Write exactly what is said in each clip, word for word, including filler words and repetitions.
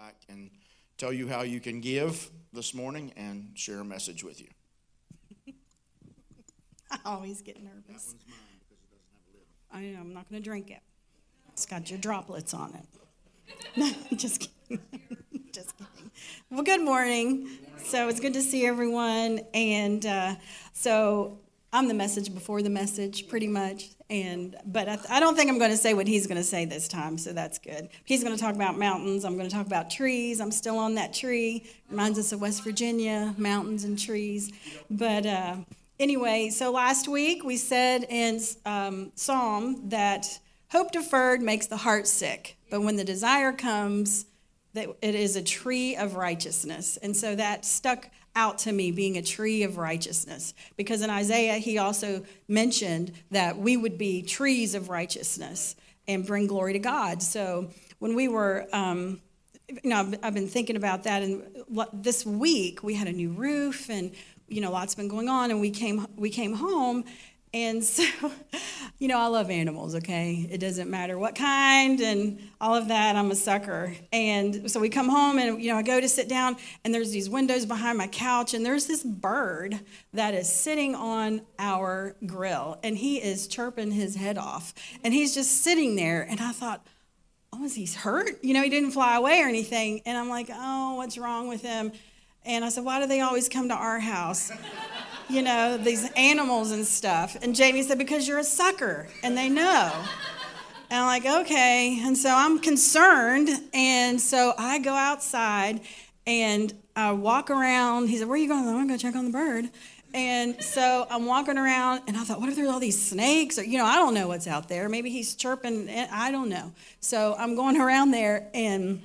back and tell you how you can give this morning and share a message with you. I always get nervous. That one's mine because it doesn't have a lid. I know, I'm not going to drink it. It's got your droplets on it. Just kidding. Just kidding. Well, good morning. Good morning. So it's good to see everyone. And uh, so I'm the message before the message, pretty much. And but I, th- I don't think I'm going to say what he's going to say this time, so that's good. He's going to talk about mountains. I'm going to talk about trees. I'm still on that tree. Reminds us of West Virginia, mountains and trees. But uh, anyway, so last week we said in um, Psalm that hope deferred makes the heart sick, but when the desire comes, that it is a tree of righteousness. And so that stuck out to me, being a tree of righteousness, because in Isaiah he also mentioned that we would be trees of righteousness and bring glory to God. So when we were, um, you know, I've, I've been thinking about that, and this week we had a new roof, and you know, lots been going on, and we came we came home. And so, you know, I love animals, okay? It doesn't matter what kind and all of that. I'm a sucker. And so we come home and, you know, I go to sit down and there's these windows behind my couch and there's this bird that is sitting on our grill and he is chirping his head off. And he's just sitting there. And I thought, oh, is he hurt? You know, he didn't fly away or anything. And I'm like, oh, what's wrong with him? And I said, why do they always come to our house? You know, these animals and stuff. And Jamie said, because you're a sucker, and they know. And I'm like, okay. And so I'm concerned, and so I go outside, and I walk around. He said, where are you going? I'm going to go check on the bird. And so I'm walking around, and I thought, what if there's all these snakes? Or, you know, I don't know what's out there. Maybe he's chirping. I don't know. So I'm going around there, and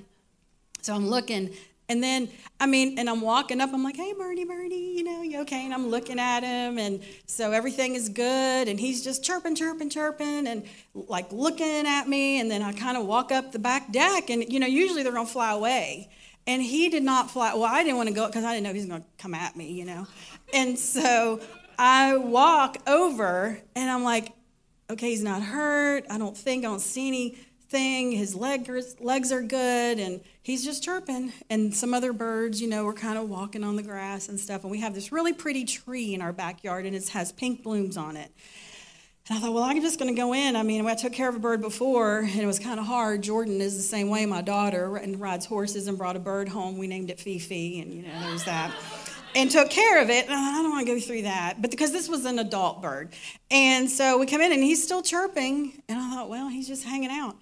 so I'm looking. And then, I mean, and I'm walking up, I'm like, hey, birdie, birdie, you know, you okay? And I'm looking at him, and so everything is good, and he's just chirping, chirping, chirping, and, like, looking at me, and then I kind of walk up the back deck, and, you know, usually they're going to fly away, and he did not fly. Well, I didn't want to go because I didn't know he was going to come at me, you know, and so I walk over, and I'm like, okay, he's not hurt. I don't think, I don't see any thing. His legs legs are good, and he's just chirping. And some other birds, you know, were kind of walking on the grass and stuff. And we have this really pretty tree in our backyard, and it has pink blooms on it. And I thought, well, I'm just going to go in. I mean, I took care of a bird before, and it was kind of hard. Jordan is the same way. My daughter and rides horses and brought a bird home. We named it Fifi, and you know, there's that. And took care of it. And I don't want to go through that, but because this was an adult bird. And so we come in, and he's still chirping. And I thought, well, he's just hanging out.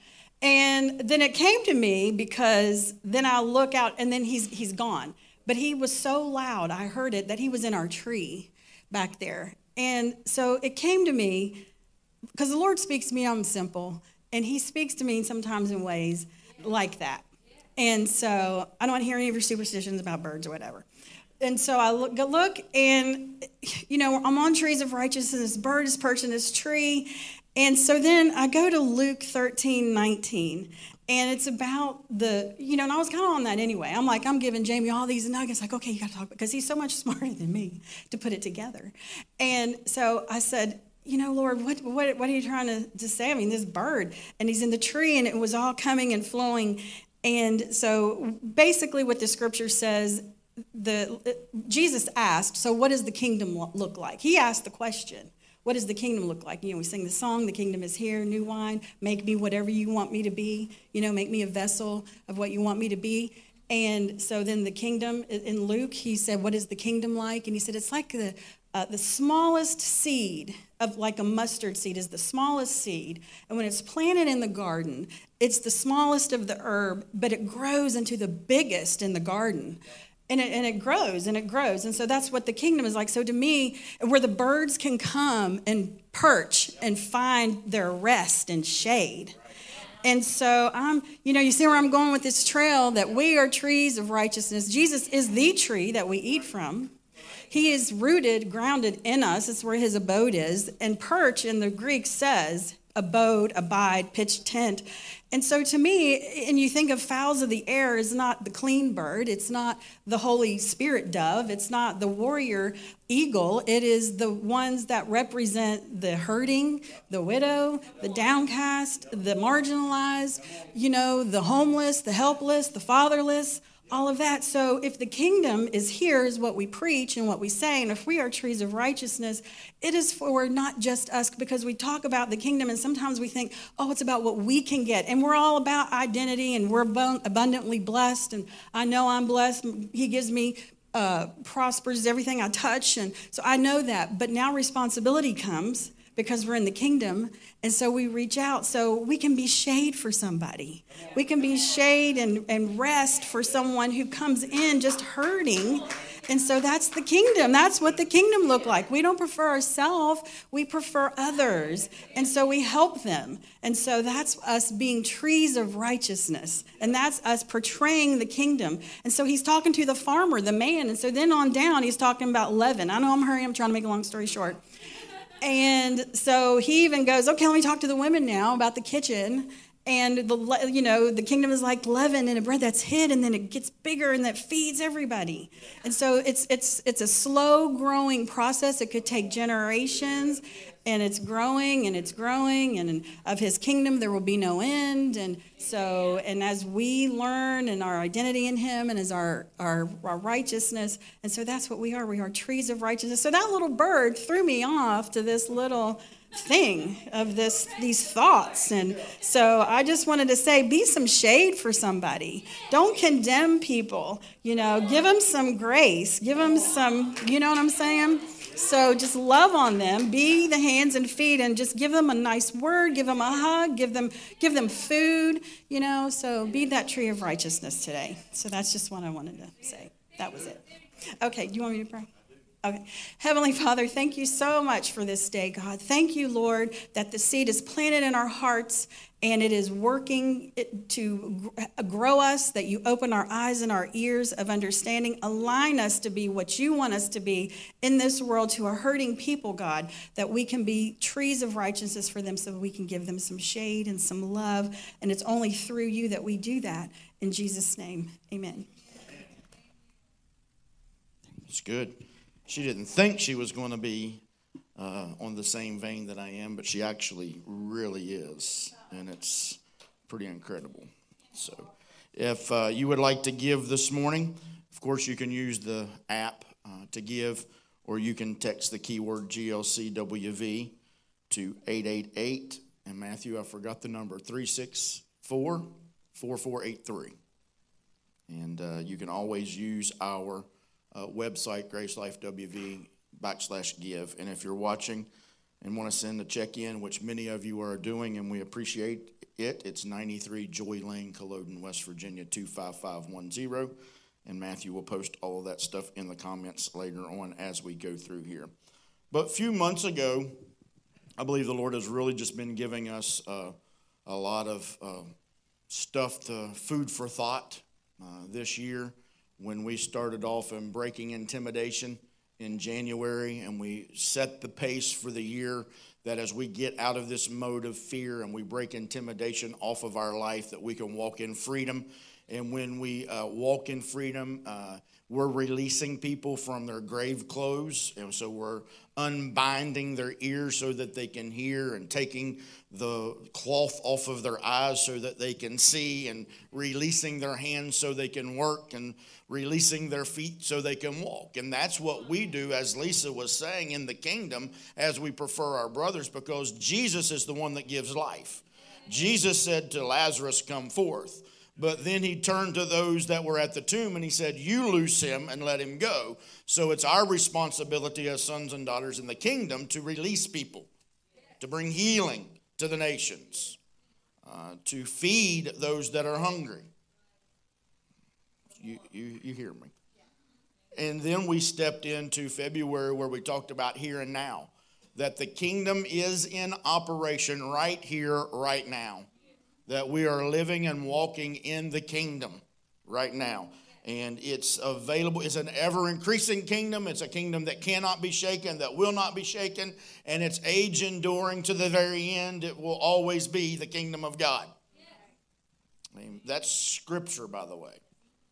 And then it came to me because then I look out and then he's he's gone. But he was so loud, I heard it, that he was in our tree back there. And so it came to me because the Lord speaks to me, I'm simple, and he speaks to me sometimes in ways like that. And so I don't want to hear any of your superstitions about birds or whatever. And so I look, look and, you know, I'm on trees of righteousness. This bird is perched in this tree. And so then I go to Luke thirteen nineteen, and it's about the, you know, and I was kind of on that anyway. I'm like, I'm giving Jamie all these nuggets, like, okay, you got to talk, because he's so much smarter than me to put it together. And so I said, you know, Lord, what what, what are you trying to, to say? I mean, this bird, and he's in the tree, and it was all coming and flowing. And so basically what the scripture says, the Jesus asked, so what does the kingdom look like? He asked the question. What does the kingdom look like? You know, we sing the song, the kingdom is here, new wine, make me whatever you want me to be. You know, make me a vessel of what you want me to be. And so then the kingdom, in Luke, he said, what is the kingdom like? And he said, it's like the uh, the smallest seed of like a mustard seed is the smallest seed. And when it's planted in the garden, it's the smallest of the herb, but it grows into the biggest in the garden. And it, and it grows and it grows. And so that's what the kingdom is like. So to me, where the birds can come and perch and find their rest and shade. And so I'm, you know, you see where I'm going with this trail, that we are trees of righteousness. Jesus is the tree that we eat from. He is rooted, grounded in us. It's where his abode is. And perch in the Greek says abode, abide, pitch tent. And so to me, and you think of fowls of the air is not the clean bird, it's not the Holy Spirit dove, it's not the warrior eagle, it is the ones that represent the hurting, the widow, the downcast, the marginalized, you know, the homeless, the helpless, the fatherless, all of that. So if the kingdom is here, is what we preach and what we say, and if we are trees of righteousness, it is for not just us, because we talk about the kingdom and sometimes we think, oh, it's about what we can get. And we're all about identity, and we're abundantly blessed, and I know I'm blessed. He gives me, uh, prospers everything I touch, and so I know that. But now responsibility comes, because we're in the kingdom, and so we reach out so we can be shade for somebody. We can be shade and, and rest for someone who comes in just hurting. And so that's the kingdom. That's what the kingdom look like. We don't prefer ourselves. We prefer others. And so we help them. And so that's us being trees of righteousness. And that's us portraying the kingdom. And so he's talking to the farmer, the man. And so then on down, he's talking about leaven. I know I'm hurrying. I'm trying to make a long story short. And so he even goes, okay, let me talk to the women now about the kitchen. And, the you know, the kingdom is like leaven in a bread that's hid, and then it gets bigger, and that feeds everybody. And so it's it's it's a slow-growing process. It could take generations, and it's growing, and it's growing, and of his kingdom there will be no end. And so, and as we learn and our identity in him and as our, our, our righteousness, and so that's what we are. We are trees of righteousness. So that little bird threw me off to this little thing of this these thoughts. And so I just wanted to say, be some shade for somebody. Don't condemn people. You know, give them some grace. Give them some, you know what I'm saying? So just love on them, be the hands and feet, and just give them a nice word, give them a hug, give them give them food, you know. So be that tree of righteousness today. So that's just what I wanted to say. That was it. Okay, do you want me to pray? Okay. Heavenly Father, thank you so much for this day, God. Thank you, Lord, that the seed is planted in our hearts and it is working to grow us, that you open our eyes and our ears of understanding, align us to be what you want us to be in this world to a hurting people, God, that we can be trees of righteousness for them so we can give them some shade and some love. And it's only through you that we do that. In Jesus' name, amen. It's good. She didn't think she was going to be uh, on the same vein that I am, but she actually really is, and it's pretty incredible. So if uh, you would like to give this morning, of course, you can use the app uh, to give, or you can text the keyword G L C W V to eight eight eight, and Matthew, I forgot the number, three six four, four four eight three. And uh, you can always use our Uh, website, Grace Life W V backslash give. And if you're watching and want to send a check in, which many of you are doing, and we appreciate it, it's ninety-three Joy Lane, Culloden, West Virginia, two five five one zero. And Matthew will post all of that stuff in the comments later on as we go through here. But a few months ago, I believe the Lord has really just been giving us uh, a lot of uh, stuff, to food for thought uh, this year. When we started off in breaking intimidation in January, and we set the pace for the year, that as we get out of this mode of fear and we break intimidation off of our life, that we can walk in freedom. And when we uh, walk in freedom, uh, we're releasing people from their grave clothes. And so we're unbinding their ears so that they can hear, and taking the cloth off of their eyes so that they can see, and releasing their hands so they can work, and releasing their feet so they can walk. And that's what we do, as Lisa was saying, in the kingdom, as we prefer our brothers, because Jesus is the one that gives life. Jesus said to Lazarus, come forth. But then he turned to those that were at the tomb and he said, you loose him and let him go. So it's our responsibility as sons and daughters in the kingdom to release people, to bring healing to the nations, uh, to feed those that are hungry. You, you, you hear me. And then we stepped into February where we talked about here and now, that the kingdom is in operation right here, right now. That we are living and walking in the kingdom right now. And it's available. It's an ever-increasing kingdom. It's a kingdom that cannot be shaken, that will not be shaken, and it's age-enduring to the very end. It will always be the kingdom of God. I mean, that's scripture, by the way.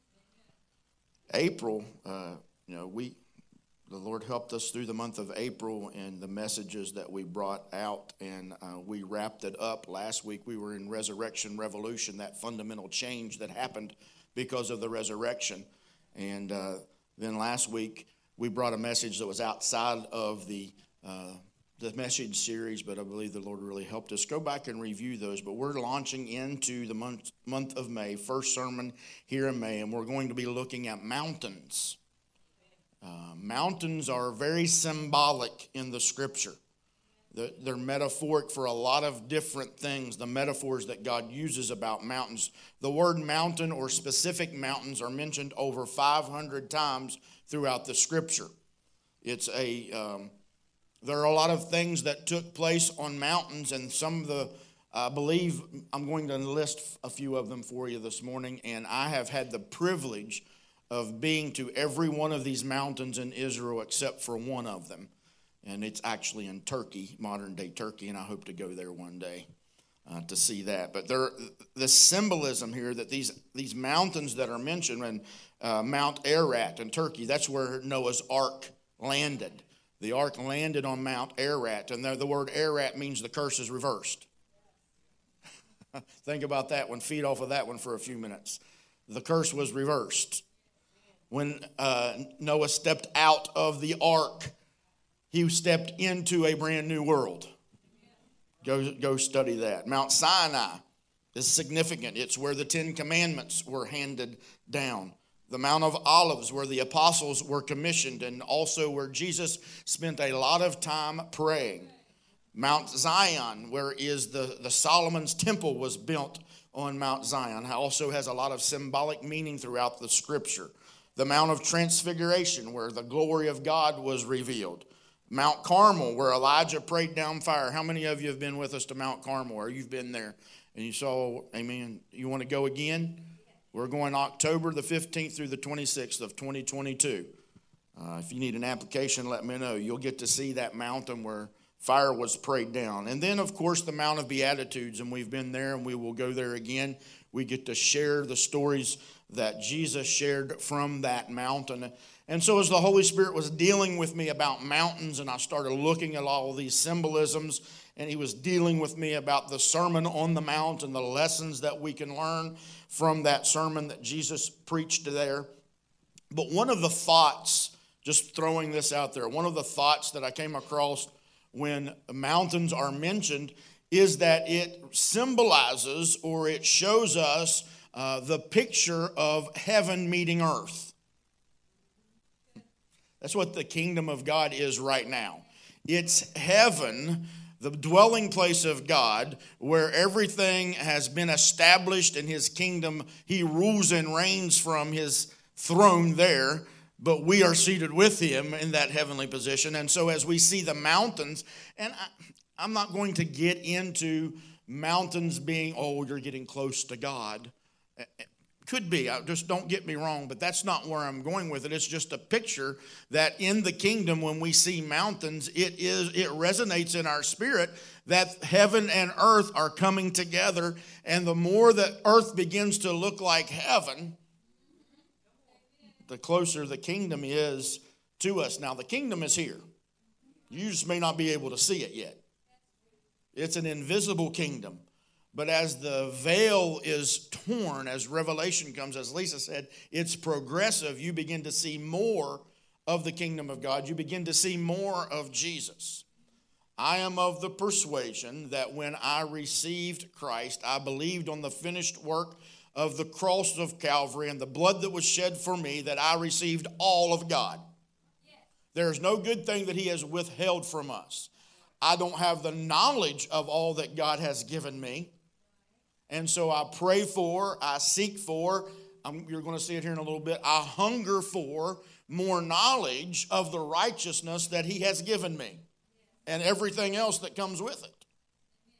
April, uh, you know, we, the Lord helped us through the month of April and the messages that we brought out, and uh, we wrapped it up. Last week we were in Resurrection Revolution, that fundamental change that happened because of the resurrection. And uh, then last week we brought a message that was outside of the uh, the message series, but I believe the Lord really helped us. Go back and review those. But we're launching into the month month of May, first sermon here in May, and we're going to be looking at mountains. Uh, mountains are very symbolic in the Scripture. They're, they're metaphoric for a lot of different things, the metaphors that God uses about mountains. The word mountain or specific mountains are mentioned over five hundred times throughout the Scripture. It's a, um, there are a lot of things that took place on mountains, and some of the, I believe, I'm going to list a few of them for you this morning, and I have had the privilege of being to every one of these mountains in Israel except for one of them. And it's actually in Turkey, modern-day Turkey, and I hope to go there one day uh, to see that. But there, the symbolism here that these these mountains that are mentioned, and uh, Mount Ararat in Turkey, that's where Noah's Ark landed. The Ark landed on Mount Ararat, and the, the word Ararat means the curse is reversed. Think about that one. Feed off of that one for a few minutes. The curse was reversed. When uh, Noah stepped out of the ark, he stepped into a brand new world. Go, go study that. Mount Sinai is significant. It's where the Ten Commandments were handed down. The Mount of Olives, where the apostles were commissioned, and also where Jesus spent a lot of time praying. Mount Zion, where is the, the Solomon's temple was built on Mount Zion, also has a lot of symbolic meaning throughout the Scripture. The Mount of Transfiguration, where the glory of God was revealed. Mount Carmel, where Elijah prayed down fire. How many of you have been with us to Mount Carmel, or you've been there and you saw, amen, you want to go again? We're going October the fifteenth through the twenty-sixth of twenty twenty-two. Uh, if you need an application, let me know. You'll get to see that mountain where fire was prayed down. And then, of course, the Mount of Beatitudes, and we've been there and we will go there again. We get to share the stories that Jesus shared from that mountain. And so as the Holy Spirit was dealing with me about mountains, and I started looking at all these symbolisms, and he was dealing with me about the Sermon on the Mount and the lessons that we can learn from that sermon that Jesus preached there. But one of the thoughts, just throwing this out there, one of the thoughts that I came across when mountains are mentioned is that it symbolizes, or it shows us uh, the picture of heaven meeting earth. That's what the kingdom of God is right now. It's heaven, the dwelling place of God, where everything has been established in his kingdom. He rules and reigns from his throne there, but we are seated with him in that heavenly position. And so as we see the mountains, and I, I'm not going to get into mountains being, oh, you're getting close to God. Could be, I just don't get me wrong, but that's not where I'm going with it. It's just a picture that in the kingdom, when we see mountains, it is it resonates in our spirit that heaven and earth are coming together. And the more that earth begins to look like heaven, the closer the kingdom is to us. Now, the kingdom is here. You just may not be able to see it yet. It's an invisible kingdom. But as the veil is torn, as revelation comes, as Lisa said, it's progressive. You begin to see more of the kingdom of God. You begin to see more of Jesus. I am of the persuasion that when I received Christ, I believed on the finished work of the cross of Calvary and the blood that was shed for me, that I received all of God. There's no good thing that he has withheld from us. I don't have the knowledge of all that God has given me. And so I pray for, I seek for, I'm, you're going to see it here in a little bit, I hunger for more knowledge of the righteousness that he has given me and everything else that comes with it.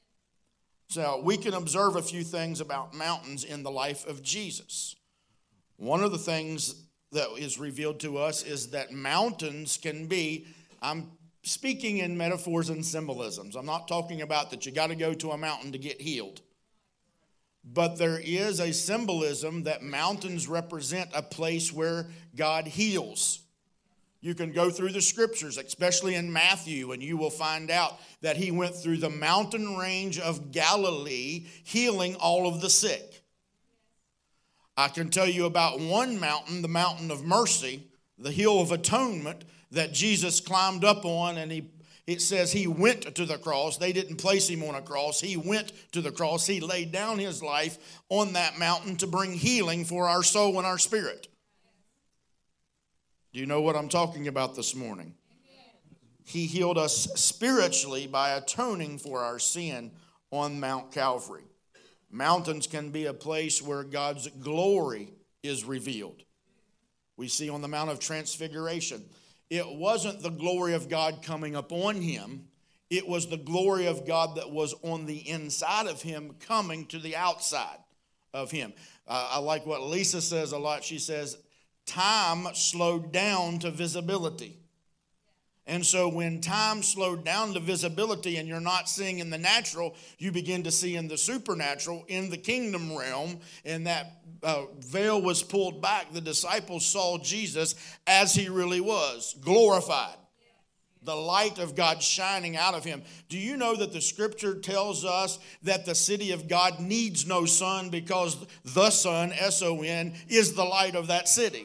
So we can observe a few things about mountains in the life of Jesus. One of the things that is revealed to us is that mountains can be, I'm speaking in metaphors and symbolisms. I'm not talking about that you got to go to a mountain to get healed. But there is a symbolism that mountains represent a place where God heals. You can go through the scriptures, especially in Matthew, and you will find out that he went through the mountain range of Galilee, healing all of the sick. I can tell you about one mountain, the mountain of mercy, the hill of atonement that Jesus climbed up on, and he it says he went to the cross. They didn't place him on a cross. He went to the cross. He laid down his life on that mountain to bring healing for our soul and our spirit. Do you know what I'm talking about this morning? He healed us spiritually by atoning for our sin on Mount Calvary. Mountains can be a place where God's glory is revealed. We see on the Mount of Transfiguration, it wasn't the glory of God coming upon him. It was the glory of God that was on the inside of him coming to the outside of him. Uh, I like what Lisa says a lot. She says, time slowed down to visibility. And so when time slowed down to visibility and you're not seeing in the natural, you begin to see in the supernatural, in the kingdom realm, and that uh, veil was pulled back. The disciples saw Jesus as he really was, glorified. The light of God shining out of him. Do you know that the scripture tells us that the city of God needs no sun because the Son, S O N, is the light of that city?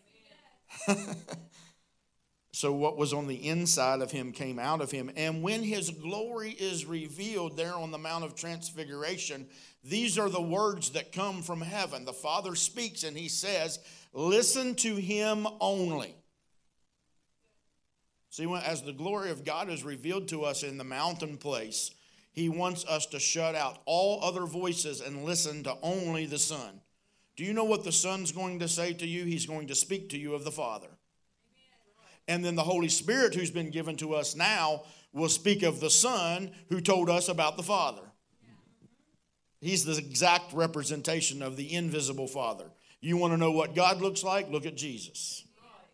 So what was on the inside of him came out of him. And when his glory is revealed there on the Mount of Transfiguration, these are the words that come from heaven. The Father speaks and he says, listen to him only. See, as the glory of God is revealed to us in the mountain place, he wants us to shut out all other voices and listen to only the Son. Do you know what the Son's going to say to you? He's going to speak to you of the Father. And then the Holy Spirit, who's been given to us now, will speak of the Son who told us about the Father. He's the exact representation of the invisible Father. You want to know what God looks like? Look at Jesus.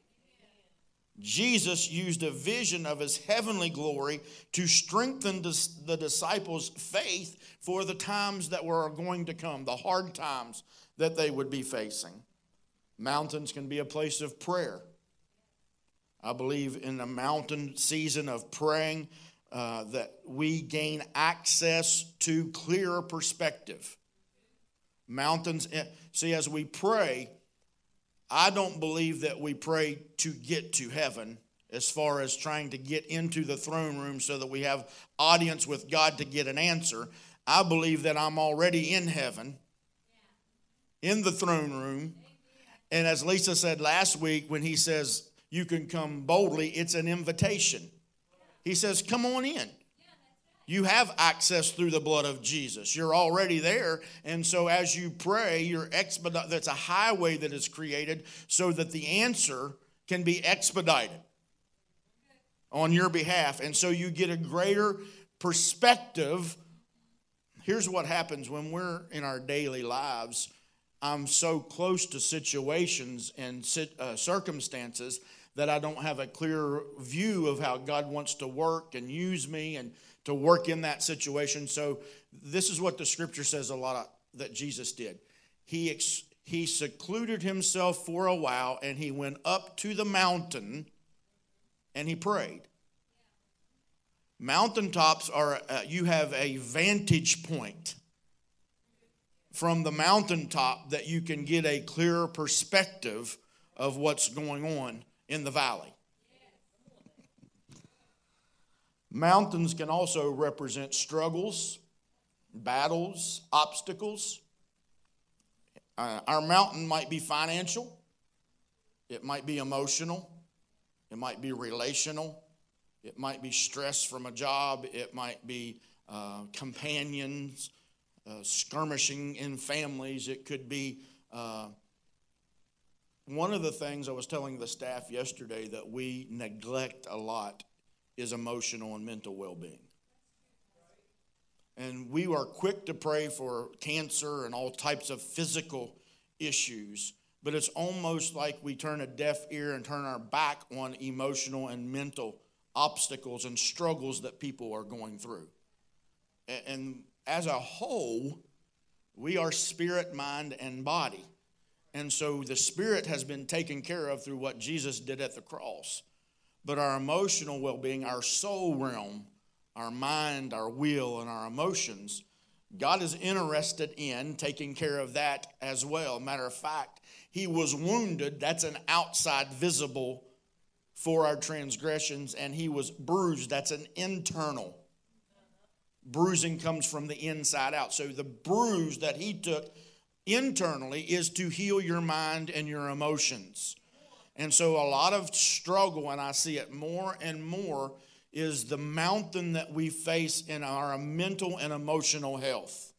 Jesus used a vision of his heavenly glory to strengthen the disciples' faith for the times that were going to come, the hard times that they would be facing. Mountains can be a place of prayer. I believe in a mountain season of praying uh, that we gain access to clearer perspective. Mountains, see, as we pray, I don't believe that we pray to get to heaven as far as trying to get into the throne room so that we have audience with God to get an answer. I believe that I'm already in heaven, in the throne room. And as Lisa said last week when he says, you can come boldly, it's an invitation. He says, come on in. You have access through the blood of Jesus. You're already there. And so as you pray, you're expedite. That's a highway that is created so that the answer can be expedited on your behalf. And so you get a greater perspective. Here's what happens when we're in our daily lives. I'm so close to situations and uh, circumstances that I don't have a clear view of how God wants to work and use me and to work in that situation. So this is what the scripture says a lot of, that Jesus did. He, ex, he secluded himself for a while and he went up to the mountain and he prayed. Mountaintops are, uh, you have a vantage point from the mountaintop that you can get a clearer perspective of what's going on in the valley. Mountains can also represent struggles, battles, obstacles. Uh, our mountain might be financial. It might be emotional. It might be relational. It might be stress from a job. It might be uh, companions, uh, skirmishing in families. It could be uh, one of the things I was telling the staff yesterday that we neglect a lot is emotional and mental well-being. And we are quick to pray for cancer and all types of physical issues, but it's almost like we turn a deaf ear and turn our back on emotional and mental obstacles and struggles that people are going through. And as a whole, we are spirit, mind, and body. And so the spirit has been taken care of through what Jesus did at the cross. But our emotional well-being, our soul realm, our mind, our will, and our emotions, God is interested in taking care of that as well. Matter of fact, he was wounded. That's an outside visible for our transgressions. And he was bruised. That's an internal. Bruising comes from the inside out. So the bruise that he took internally is to heal your mind and your emotions. And so a lot of struggle, and I see it more and more, is the mountain that we face in our mental and emotional health.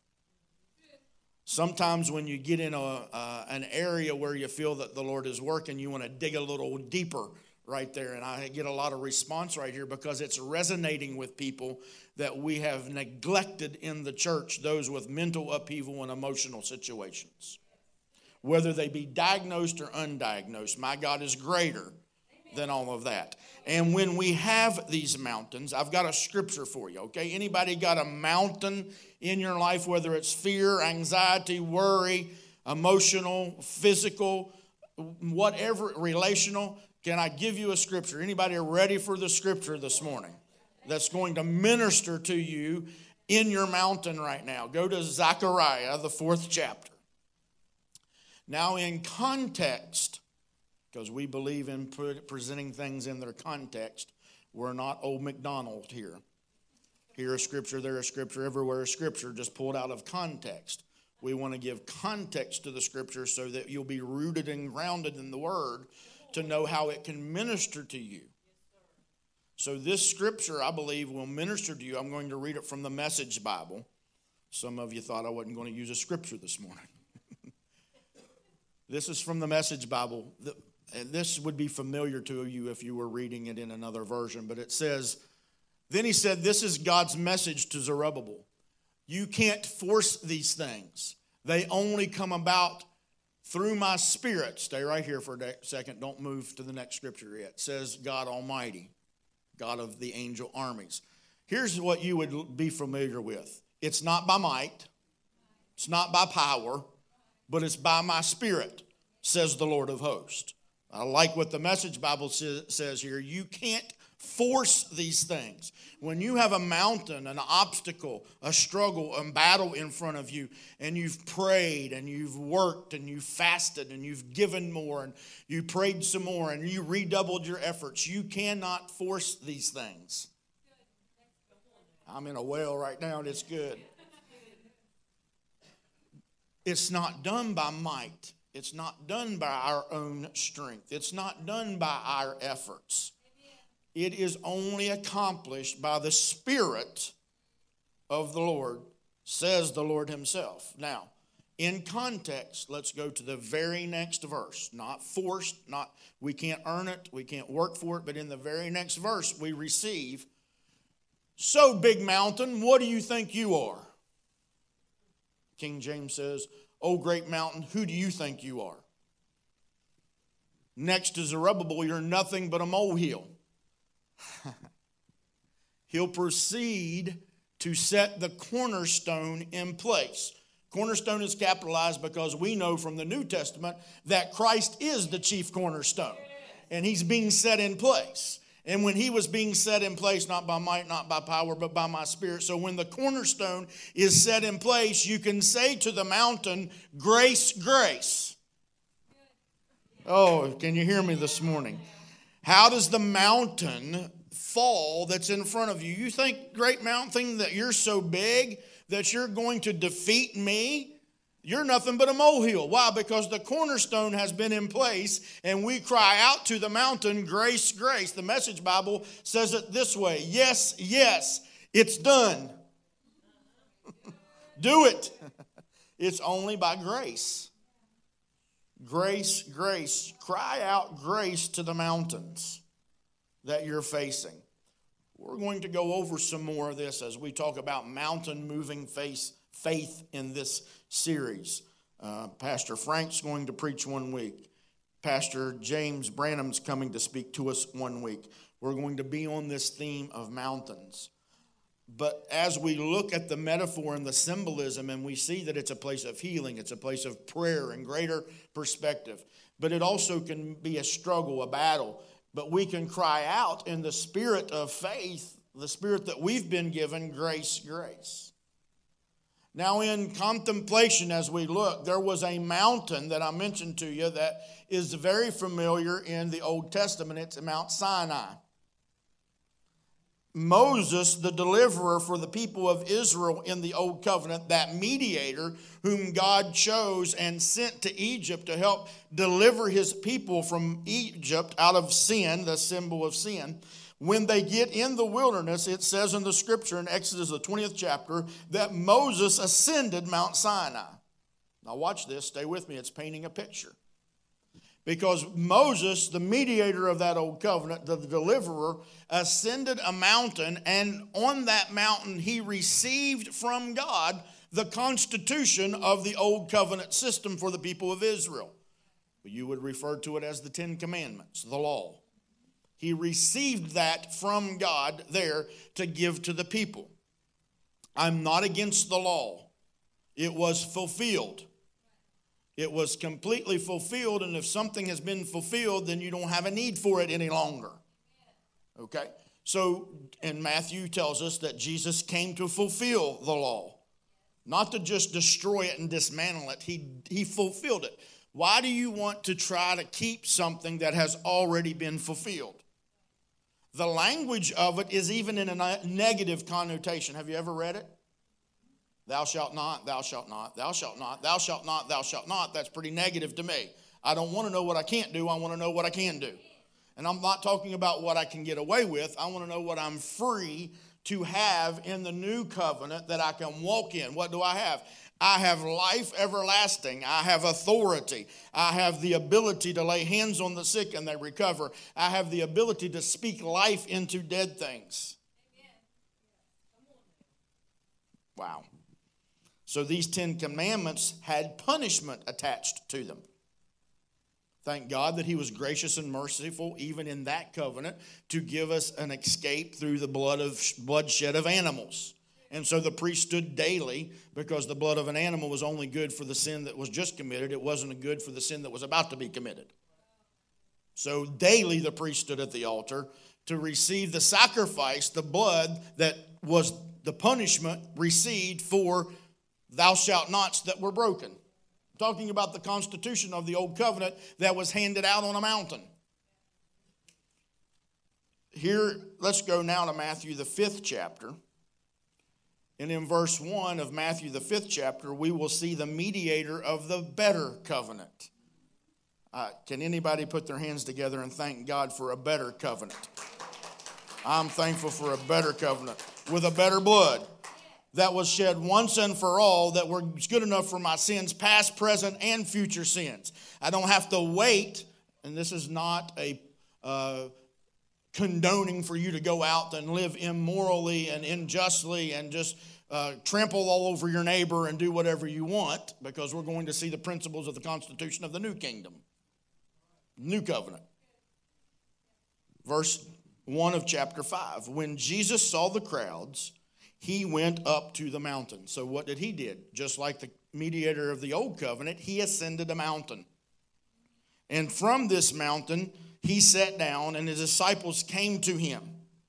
Sometimes when you get in a, uh, an area where you feel that the Lord is working, you want to dig a little deeper right there. And I get a lot of response right here because it's resonating with people that we have neglected in the church, those with mental upheaval and emotional situations. Whether they be diagnosed or undiagnosed, my God is greater than all of that. And when we have these mountains, I've got a scripture for you, okay? Anybody got a mountain in your life, whether it's fear, anxiety, worry, emotional, physical, whatever, relational? Can I give you a scripture? Anybody ready for the scripture this morning that's going to minister to you in your mountain right now? Go to Zechariah, the fourth chapter. Now in context, because we believe in presenting things in their context, we're not old McDonald here. Here a scripture, there a scripture, everywhere a scripture, just pulled out of context. We want to give context to the scripture so that you'll be rooted and grounded in the word to know how it can minister to you. So this scripture, I believe, will minister to you. I'm going to read it from the Message Bible. Some of you thought I wasn't going to use a scripture this morning. This is from the Message Bible. And this would be familiar to you if you were reading it in another version. But it says, then he said, this is God's message to Zerubbabel. You can't force these things. They only come about through my spirit. Stay right here for a second. Don't move to the next scripture yet. It says God Almighty, God of the angel armies. Here's what you would be familiar with. It's not by might. It's not by power. But it's by my spirit, says the Lord of hosts. I like what the Message Bible says here. You can't force these things. When you have a mountain, an obstacle, a struggle, a battle in front of you, and you've prayed and you've worked and you've fasted and you've given more and you prayed some more and you redoubled your efforts, you cannot force these things. I'm in a well right now and it's good. It's not done by might. It's not done by our own strength. It's not done by our efforts. It is only accomplished by the Spirit of the Lord, says the Lord himself. Now, in context, let's go to the very next verse. Not forced, not we can't earn it, we can't work for it, but in the very next verse we receive, so big mountain, what do you think you are? King James says, O great mountain, who do you think you are? Next to Zerubbabel, you're nothing but a molehill. He'll proceed to set the cornerstone in place. Cornerstone is capitalized because we know from the New Testament that Christ is the chief cornerstone. And he's being set in place. And when he was being set in place, not by might, not by power, but by my spirit. So when the cornerstone is set in place, you can say to the mountain, grace, grace. Oh, can you hear me this morning? How does the mountain fall that's in front of you? You think, great mountain, that you're so big that you're going to defeat me? You're nothing but a molehill. Why? Because the cornerstone has been in place and we cry out to the mountain, grace, grace. The Message Bible says it this way. Yes, yes, it's done. Do it. It's only by grace. Grace, grace. Cry out grace to the mountains that you're facing. We're going to go over some more of this as we talk about mountain moving faith, faith in this series. Uh, Pastor Frank's going to preach one week. Pastor James Branham's coming to speak to us one week. We're going to be on this theme of mountains. But as we look at the metaphor and the symbolism, and we see that it's a place of healing, it's a place of prayer and greater perspective. But it also can be a struggle, a battle. But we can cry out in the spirit of faith, the spirit that we've been given, grace, grace. Now in contemplation as we look, there was a mountain that I mentioned to you that is very familiar in the Old Testament. It's Mount Sinai. Moses, the deliverer for the people of Israel in the Old Covenant, that mediator whom God chose and sent to Egypt to help deliver his people from Egypt out of sin, the symbol of sin. When they get in the wilderness, it says in the scripture in Exodus, the twentieth chapter, that Moses ascended Mount Sinai. Now watch this, stay with me, it's painting a picture. Because Moses, the mediator of that old covenant, the deliverer, ascended a mountain, and on that mountain he received from God the constitution of the old covenant system for the people of Israel. You would refer to it as the Ten Commandments, the law. He received that from God there to give to the people. I'm not against the law. It was fulfilled. It was completely fulfilled, and if something has been fulfilled, then you don't have a need for it any longer. Okay? So, and Matthew tells us that Jesus came to fulfill the law. Not to just destroy it and dismantle it. He, he fulfilled it. Why do you want to try to keep something that has already been fulfilled? The language of it is even in a negative connotation. Have you ever read it? Thou shalt not, thou shalt not, thou shalt not, thou shalt not, thou shalt not. That's pretty negative to me. I don't want to know what I can't do. I want to know what I can do. And I'm not talking about what I can get away with. I want to know what I'm free to have in the new covenant that I can walk in. What do I have? I have life everlasting. I have authority. I have the ability to lay hands on the sick and they recover. I have the ability to speak life into dead things. Wow. So these Ten Commandments had punishment attached to them. Thank God that he was gracious and merciful even in that covenant to give us an escape through the blood of bloodshed of animals. And so the priest stood daily because the blood of an animal was only good for the sin that was just committed. It wasn't good for the sin that was about to be committed. So daily the priest stood at the altar to receive the sacrifice, the blood that was the punishment received for thou shalt nots that were broken. I'm talking about the constitution of the old covenant that was handed out on a mountain. Here, let's go now to Matthew, the fifth chapter. And in verse one of Matthew, the fifth chapter, we will see the mediator of the better covenant. Uh, can anybody put their hands together and thank God for a better covenant? I'm thankful for a better covenant with a better blood that was shed once and for all, that was good enough for my sins, past, present, and future sins. I don't have to wait, and this is not a uh, condoning for you to go out and live immorally and unjustly and just uh, trample all over your neighbor and do whatever you want, because we're going to see the principles of the constitution of the new kingdom, new covenant. Verse one of chapter five. When Jesus saw the crowds, he went up to the mountain. So what did he did? Just like the mediator of the old covenant, he ascended a mountain. And from this mountain, he sat down and his disciples came to him.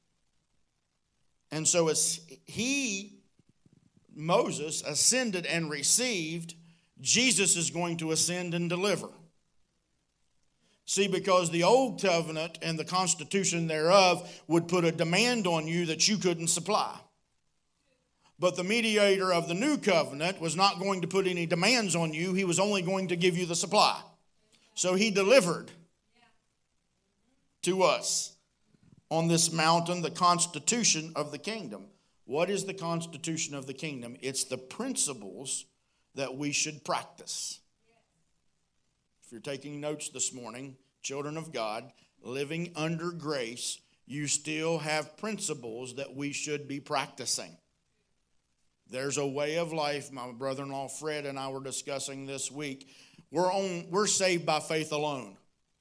And so as he, Moses, ascended and received, Jesus is going to ascend and deliver. See, because the old covenant and the constitution thereof would put a demand on you that you couldn't supply. But the mediator of the new covenant was not going to put any demands on you. He was only going to give you the supply. So he delivered to us on this mountain the constitution of the kingdom. What is the constitution of the kingdom? It's the principles that we should practice. If you're taking notes this morning, children of God, living under grace, you still have principles that we should be practicing. There's a way of life. My brother-in-law Fred and I were discussing this week. We're on, we're saved by faith alone.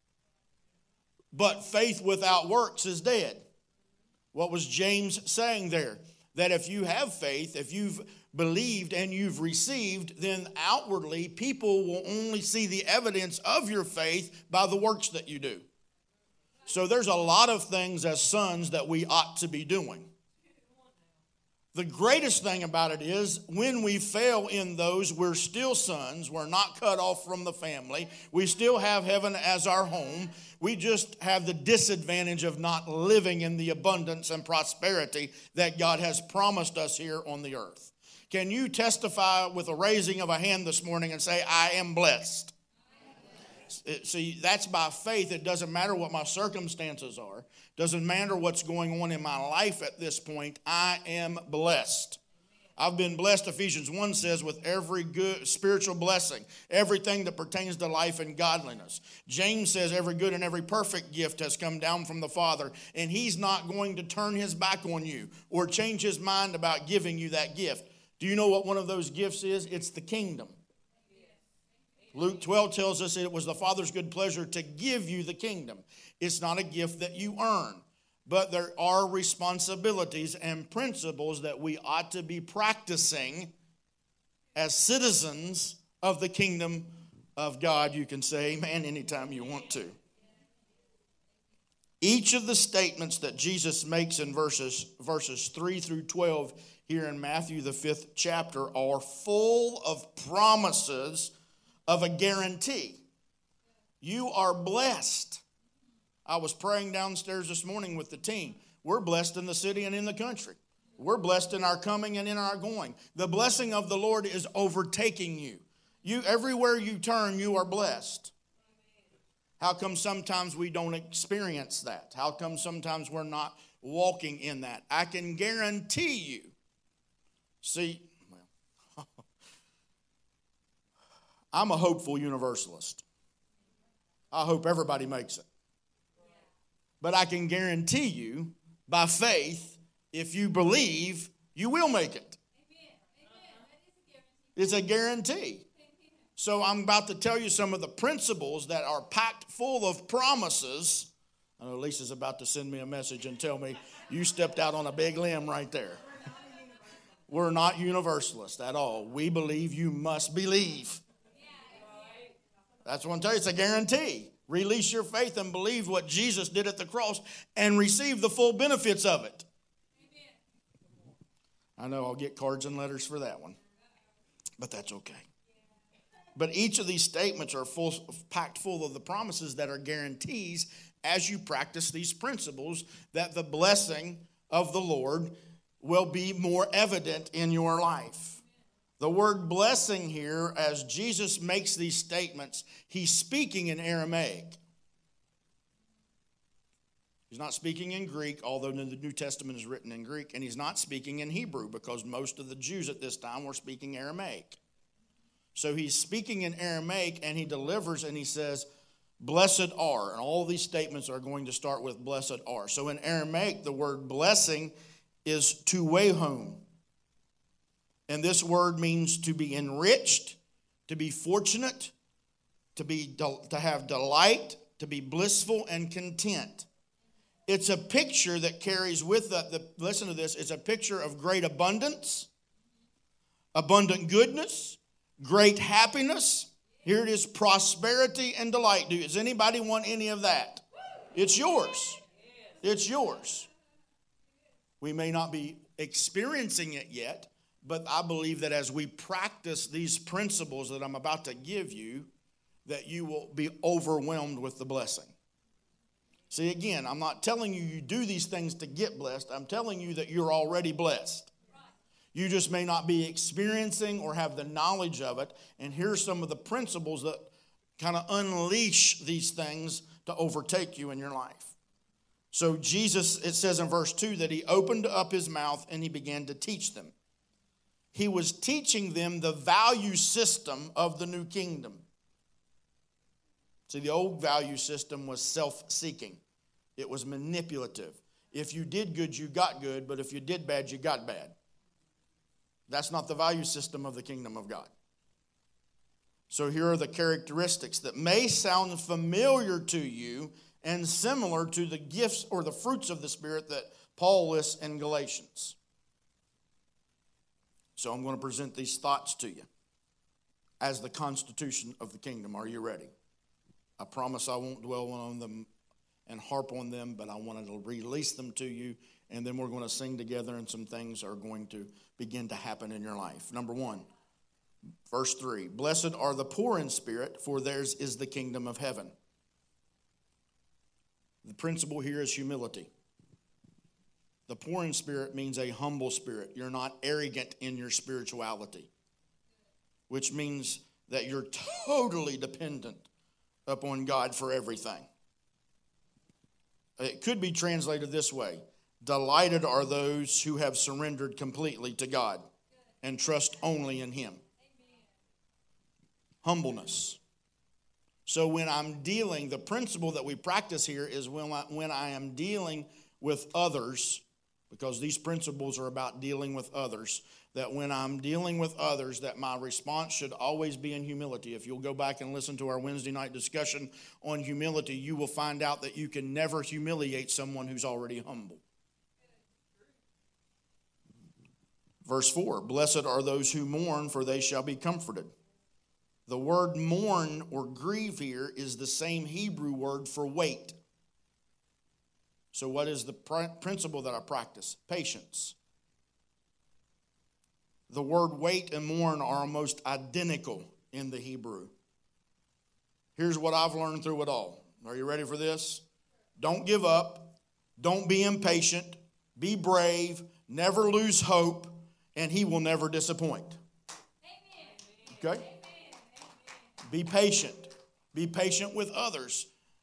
But faith without works is dead. What was James saying there? That if you have faith, if you've believed and you've received, then outwardly people will only see the evidence of your faith by the works that you do. So there's a lot of things as sons that we ought to be doing. The greatest thing about it is when we fail in those, we're still sons. We're not cut off from the family. We still have heaven as our home. We just have the disadvantage of not living in the abundance and prosperity that God has promised us here on the earth. Can you testify with a raising of a hand this morning and say, I am blessed? See, that's by faith. It doesn't matter what my circumstances are. Doesn't matter what's going on in my life at this point. I am blessed. I've been blessed, Ephesians one says, with every good spiritual blessing, everything that pertains to life and godliness. James says every good and every perfect gift has come down from the Father, and he's not going to turn his back on you or change his mind about giving you that gift. Do you know what one of those gifts is? It's the kingdom. Luke twelve tells us it was the Father's good pleasure to give you the kingdom. It's not a gift that you earn, but there are responsibilities and principles that we ought to be practicing as citizens of the kingdom of God. You can say amen anytime you want to. Each of the statements that Jesus makes in verses, verses three through twelve here in Matthew, the fifth chapter, are full of promises of a guarantee. You are blessed. I was praying downstairs this morning with the team. We're blessed in the city and in the country. We're blessed in our coming and in our going. The blessing of the Lord is overtaking you. You, everywhere you turn, you are blessed. How come sometimes we don't experience that? How come sometimes we're not walking in that? I can guarantee you. See, well, I'm a hopeful universalist. I hope everybody makes it. But I can guarantee you, by faith, if you believe, you will make it. It's a guarantee. So I'm about to tell you some of the principles that are packed full of promises. I know Lisa's about to send me a message and tell me, you stepped out on a big limb right there. We're not universalists at all. We believe you must believe. That's what I'm telling you. It's a guarantee. Release your faith and believe what Jesus did at the cross and receive the full benefits of it. I know I'll get cards and letters for that one, but that's okay. But each of these statements are full, packed full of the promises that are guarantees as you practice these principles that the blessing of the Lord will be more evident in your life. The word blessing here, as Jesus makes these statements, he's speaking in Aramaic. He's not speaking in Greek, although the New Testament is written in Greek, and he's not speaking in Hebrew because most of the Jews at this time were speaking Aramaic. So he's speaking in Aramaic, and he delivers, and he says, blessed are. And all these statements are going to start with blessed are. So in Aramaic, the word blessing is to wehom. And this word means to be enriched, to be fortunate, to be to have delight, to be blissful and content. It's a picture that carries with it, the, listen to this, it's a picture of great abundance, abundant goodness, great happiness. Here it is, prosperity and delight. Does anybody want any of that? It's yours. It's yours. We may not be experiencing it yet, but I believe that as we practice these principles that I'm about to give you, that you will be overwhelmed with the blessing. See, again, I'm not telling you you do these things to get blessed. I'm telling you that you're already blessed. You just may not be experiencing or have the knowledge of it. And here's some of the principles that kind of unleash these things to overtake you in your life. So Jesus, it says in verse two that he opened up his mouth and he began to teach them. He was teaching them the value system of the new kingdom. See, the old value system was self-seeking. It was manipulative. If you did good, you got good, but if you did bad, you got bad. That's not the value system of the kingdom of God. So here are the characteristics that may sound familiar to you and similar to the gifts or the fruits of the Spirit that Paul lists in Galatians. So I'm going to present these thoughts to you as the constitution of the kingdom. Are you ready? I promise I won't dwell on them and harp on them, but I wanted to release them to you, and then we're going to sing together, and some things are going to begin to happen in your life. Number one, verse three, blessed are the poor in spirit, for theirs is the kingdom of heaven. The principle here is humility. The poor in spirit means a humble spirit. You're not arrogant in your spirituality, which means that you're totally dependent upon God for everything. It could be translated this way: delighted are those who have surrendered completely to God and trust only in Him. Humbleness. So when I'm dealing, the principle that we practice here is when I, when I am dealing with others, because these principles are about dealing with others, that when I'm dealing with others, that my response should always be in humility. If you'll go back and listen to our Wednesday night discussion on humility, you will find out that you can never humiliate someone who's already humble. Verse four, blessed are those who mourn, for they shall be comforted. The word mourn or grieve here is the same Hebrew word for wait. So what is the principle that I practice? Patience. The word wait and mourn are almost identical in the Hebrew. Here's what I've learned through it all. Are you ready for this? Don't give up. Don't be impatient. Be brave. Never lose hope. And He will never disappoint. Okay? Be patient. Be patient with others.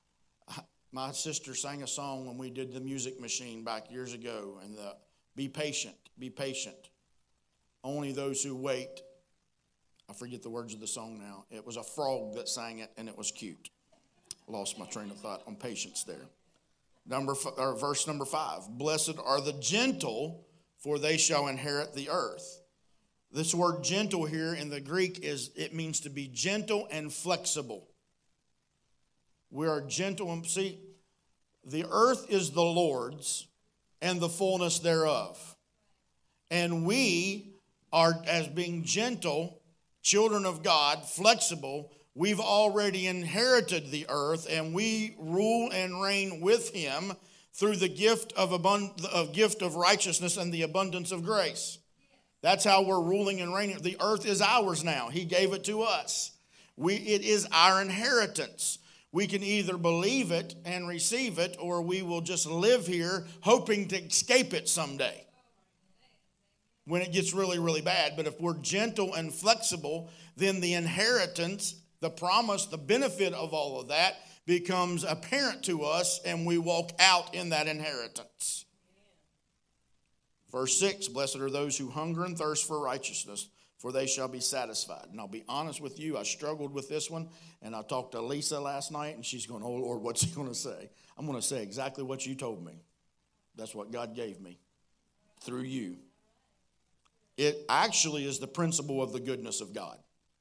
My sister sang a song when we did the music machine back years ago. And the, be patient. Be patient. Only those who wait. I forget the words of the song now. It was a frog that sang it, and it was cute. Lost my train of thought on patience there. Number or verse number five. Blessed are the gentle, for they shall inherit the earth. This word gentle here in the Greek is, it means to be gentle and flexible. We are gentle and, see, the earth is the Lord's and the fullness thereof. And we are, as being gentle, children of God, flexible, we've already inherited the earth, and we rule and reign with Him through the gift of, abund- of gift of righteousness and the abundance of grace. That's how we're ruling and reigning. The earth is ours now. He gave it to us. We, it is our inheritance. We can either believe it and receive it, or we will just live here hoping to escape it someday when it gets really, really bad. But if we're gentle and flexible, then the inheritance, the promise, the benefit of all of that becomes apparent to us, and we walk out in that inheritance. Verse six, blessed are those who hunger and thirst for righteousness, for they shall be satisfied. And I'll be honest with you, I struggled with this one, and I talked to Lisa last night, and she's going, oh, Lord, what's He going to say? I'm going to say exactly what you told me. That's what God gave me through you. It actually is the principle of the goodness of God.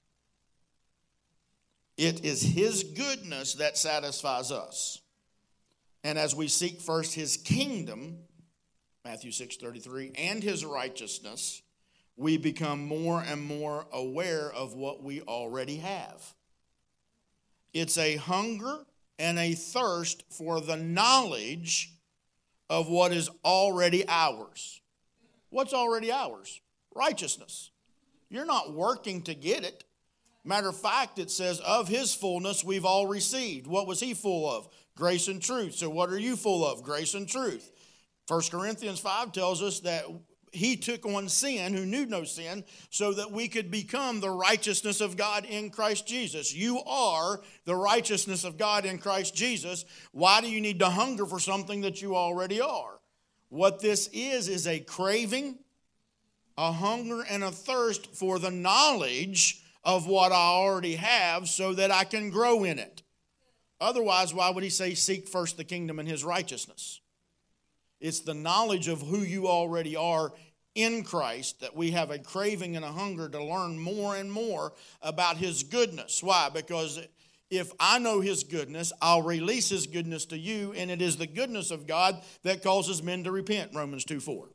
It is His goodness that satisfies us. And as we seek first His kingdom, Matthew six thirty-three, and His righteousness, we become more and more aware of what we already have. It's a hunger and a thirst for the knowledge of what is already ours. What's already ours? Righteousness. You're not working to get it. Matter of fact, it says, of His fullness we've all received. What was He full of? Grace and truth. So what are you full of? Grace and truth. First Corinthians five tells us that He took on sin, who knew no sin, so that we could become the righteousness of God in Christ Jesus. You are the righteousness of God in Christ Jesus. Why do you need to hunger for something that you already are? What this is, is a craving, a hunger, and a thirst for the knowledge of what I already have so that I can grow in it. Otherwise, why would He say, seek first the kingdom and His righteousness? It's the knowledge of who you already are in Christ that we have a craving and a hunger to learn more and more about His goodness. Why? Because if I know His goodness, I'll release His goodness to you, and it is the goodness of God that causes men to repent, Romans two four.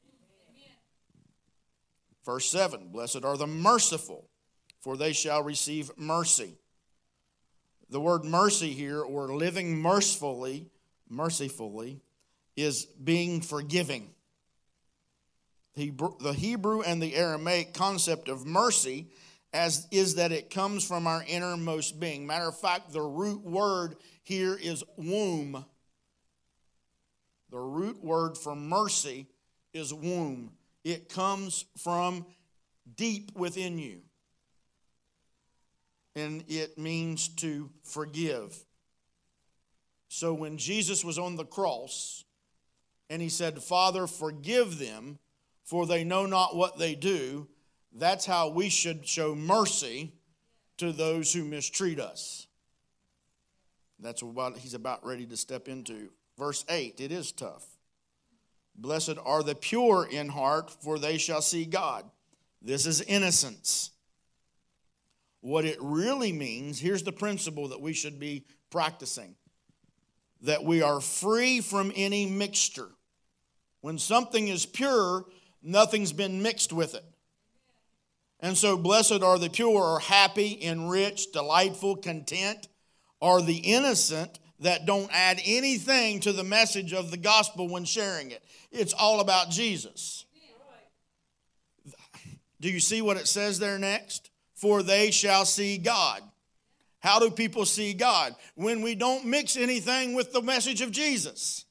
Verse seven, blessed are the merciful, for they shall receive mercy. The word mercy here, or living mercifully, mercifully, is being forgiving. The Hebrew and the Aramaic concept of mercy as is that it comes from our innermost being. Matter of fact, the root word here is womb. The root word for mercy is womb. It comes from deep within you. And it means to forgive. So when Jesus was on the cross and He said, Father, forgive them, for they know not what they do, that's how we should show mercy to those who mistreat us. That's what He's about ready to step into. Verse eight, it is tough. Blessed are the pure in heart, for they shall see God. This is innocence. What it really means, here's the principle that we should be practicing. That we are free from any mixture. When something is pure, nothing's been mixed with it. And so blessed are the pure, or happy, enriched, delightful, content, are the innocent that don't add anything to the message of the gospel when sharing it. It's all about Jesus. Do you see what it says there next? For they shall see God. How do people see God? When we don't mix anything with the message of Jesus.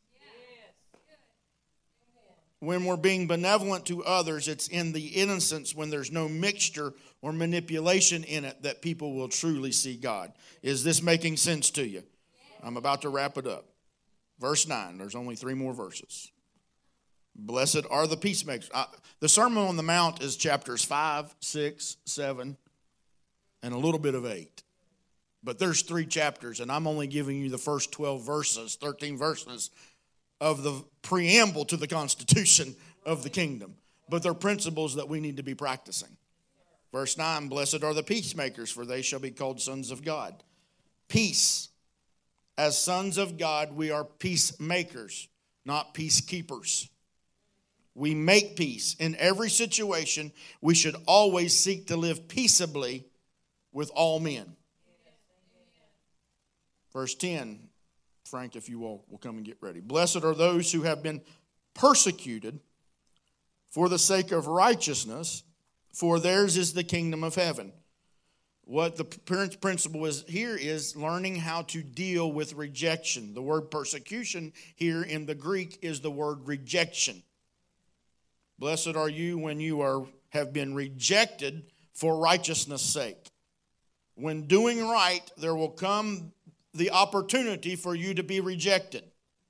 When we're being benevolent to others, it's in the innocence, when there's no mixture or manipulation in it, that people will truly see God. Is this making sense to you? I'm about to wrap it up. Verse nine, there's only three more verses. Blessed are the peacemakers. Uh, the Sermon on the Mount is chapters five, six, seven, and a little bit of eight. But there's three chapters, and I'm only giving you the first twelve verses, thirteen verses, of the preamble to the Constitution of the kingdom. But they're principles that we need to be practicing. Verse nine, blessed are the peacemakers, for they shall be called sons of God. Peace. As sons of God, we are peacemakers, not peacekeepers. We make peace. In every situation, we should always seek to live peaceably with all men. Verse ten, Frank, if you will, will come and get ready. Blessed are those who have been persecuted for the sake of righteousness, for theirs is the kingdom of heaven. What the principle is here is learning how to deal with rejection. The word persecution here in the Greek is the word rejection. Blessed are you when you are have been rejected for righteousness' sake. When doing right, there will come the opportunity for you to be rejected.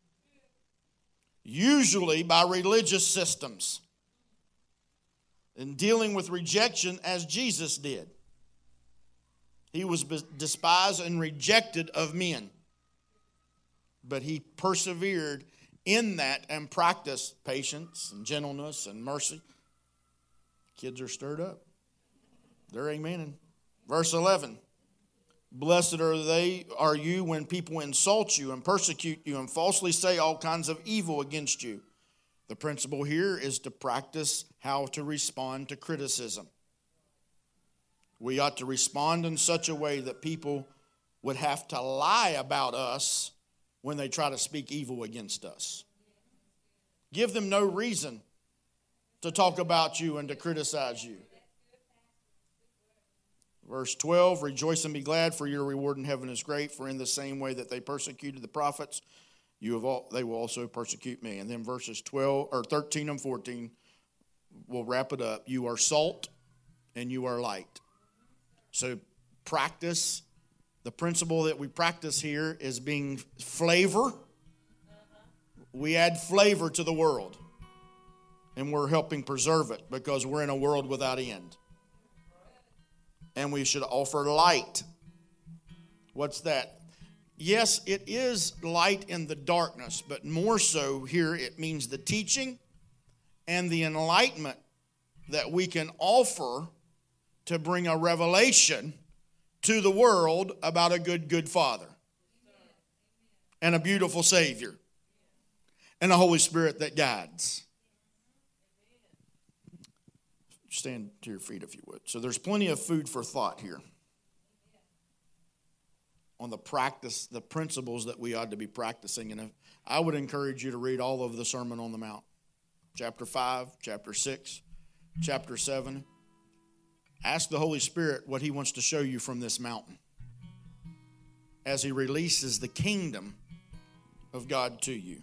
Usually by religious systems. And dealing with rejection as Jesus did. He was despised and rejected of men. But He persevered in that and practiced patience and gentleness and mercy. Kids are stirred up. They're amening. Verse eleven. Blessed are they, are you when people insult you and persecute you and falsely say all kinds of evil against you. The principle here is to practice how to respond to criticism. We ought to respond in such a way that people would have to lie about us when they try to speak evil against us. Give them no reason to talk about you and to criticize you. Verse twelve, rejoice and be glad, for your reward in heaven is great, for in the same way that they persecuted the prophets, you have all, they will also persecute me. And then verses twelve or thirteen and fourteen, we'll wrap it up. You are salt and you are light. So practice, the principle that we practice here is being flavor. We add flavor to the world. And we're helping preserve it because we're in a world without end. And we should offer light. What's that? Yes, it is light in the darkness, but more so here it means the teaching and the enlightenment that we can offer to bring a revelation to the world about a good, good Father and a beautiful Savior and a Holy Spirit that guides. Stand to your feet if you would. So there's plenty of food for thought here on the practice, the principles that we ought to be practicing. And I would encourage you to read all of the Sermon on the Mount. Chapter five, chapter six, chapter seven. Ask the Holy Spirit what He wants to show you from this mountain as He releases the kingdom of God to you.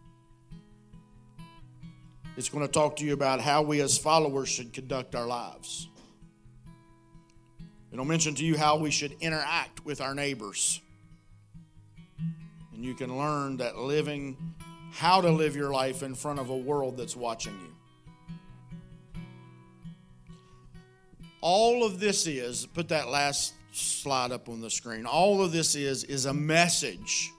It's going to talk to you about how we as followers should conduct our lives. It'll mention to you how we should interact with our neighbors. And you can learn that living, how to live your life in front of a world that's watching you. All of this is, put that last slide up on the screen. All of this is, is a message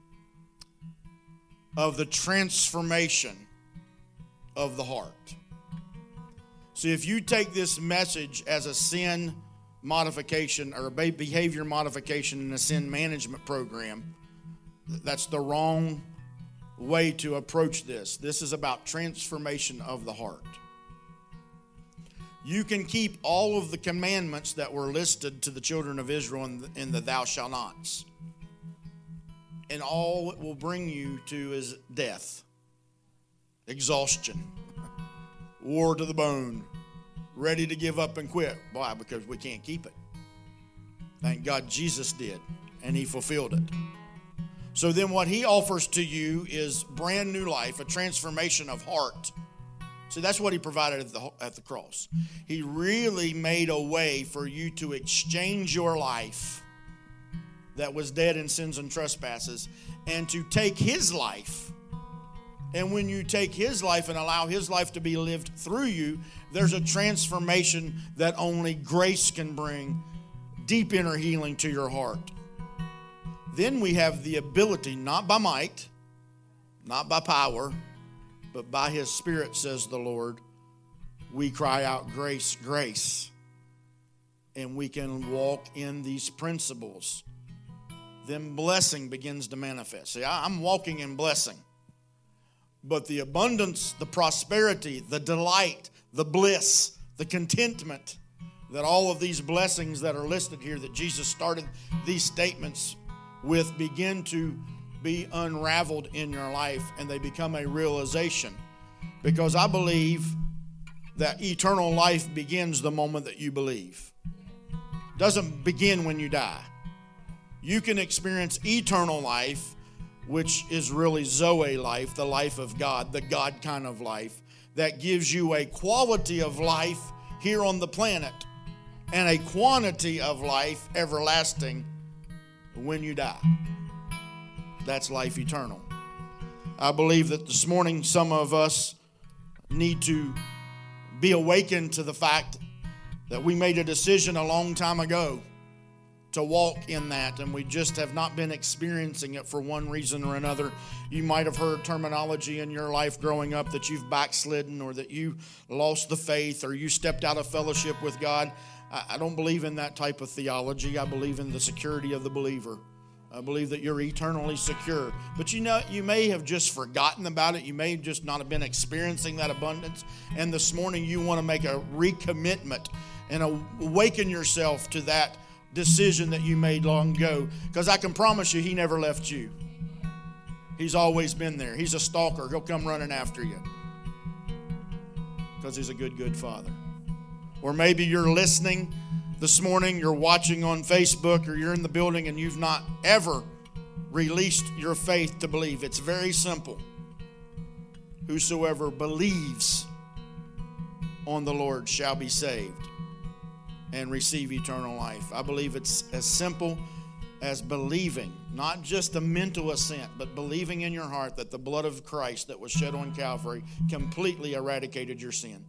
of the transformation of the heart. So if you take this message as a sin modification or a behavior modification and a sin management program, that's the wrong way to approach this. This is about transformation of the heart. You can keep all of the commandments that were listed to the children of Israel in the, in the thou shalt nots. And all it will bring you to is death, exhaustion, war to the bone, ready to give up and quit. Why? Because we can't keep it. Thank God Jesus did, and He fulfilled it. So then what He offers to you is brand new life, a transformation of heart. See, that's what He provided at the, at the cross. He really made a way for you to exchange your life that was dead in sins and trespasses and to take His life. And when you take His life and allow His life to be lived through you, there's a transformation that only grace can bring, deep inner healing to your heart. Then we have the ability, not by might, not by power, but by His Spirit, says the Lord, we cry out, grace, grace. And we can walk in these principles. Then blessing begins to manifest. See, I'm walking in blessing. But the abundance, the prosperity, the delight, the bliss, the contentment, that all of these blessings that are listed here that Jesus started these statements with begin to be unraveled in your life, and they become a realization. Because I believe that eternal life begins the moment that you believe. It doesn't begin when you die. You can experience eternal life, which is really Zoe life, the life of God, the God kind of life, that gives you a quality of life here on the planet and a quantity of life everlasting when you die. That's life eternal. I believe that this morning some of us need to be awakened to the fact that we made a decision a long time ago to walk in that, and we just have not been experiencing it for one reason or another. You might have heard terminology in your life growing up that you've backslidden, or that you lost the faith, or you stepped out of fellowship with God. I don't believe in that type of theology. I believe in the security of the believer. I believe that you're eternally secure. But you know, you may have just forgotten about it. You may just not have been experiencing that abundance. And this morning you want to make a recommitment and awaken yourself to that decision that you made long ago. Because I can promise you, He never left you. He's always been there. He's a stalker. He'll come running after you. Because He's a good, good Father. Or maybe you're listening this morning, you're watching on Facebook, or you're in the building and you've not ever released your faith to believe. It's very simple. Whosoever believes on the Lord shall be saved and receive eternal life. I believe it's as simple as believing, not just a mental assent, but believing in your heart that the blood of Christ that was shed on Calvary completely eradicated your sin.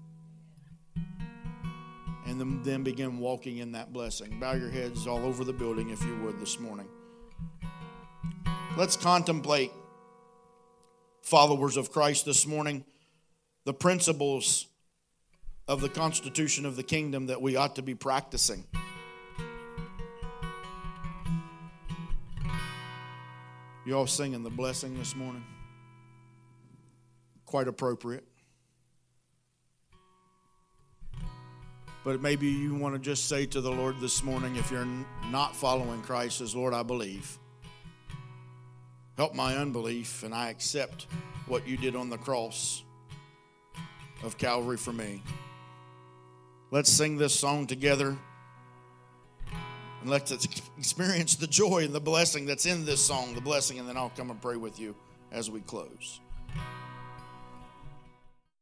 And then, then begin walking in that blessing. Bow your heads all over the building if you would this morning. Let's contemplate, followers of Christ, this morning, the principles of the constitution of the kingdom that we ought to be practicing. You all singing the blessing this morning? Quite appropriate. But maybe you want to just say to the Lord this morning, if you're not following Christ, as Lord, I believe. Help my unbelief, and I accept what you did on the cross of Calvary for me. Let's sing this song together. And let's experience the joy and the blessing that's in this song, the blessing, and then I'll come and pray with you as we close.